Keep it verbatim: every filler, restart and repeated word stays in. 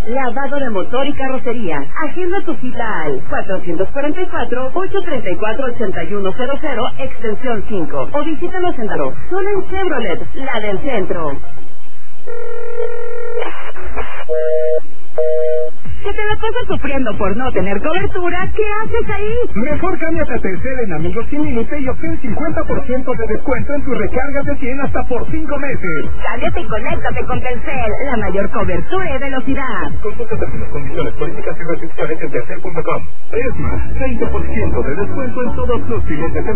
lavado de motor y carrocería. Agenda tu cita al cuatrocientos cuarenta y cuatro, ochocientos treinta y cuatro, ochenta y uno cero cero, extensión cinco. O visítanos en Daro. Solo en Chevrolet, la del centro. Si te la pasas sufriendo por no tener cobertura, ¿qué haces ahí? Mejor cámbiate a Telcel en Amigos Sin Límite y obtén cincuenta por ciento de descuento en tus recargas de cien hasta por cinco meses. Cámbiate y conéctate con Telcel, la mayor cobertura y velocidad. Consulta términos, condiciones, políticas y restricciones en telcel punto com. Es más, veinte por ciento de descuento en todos los clientes.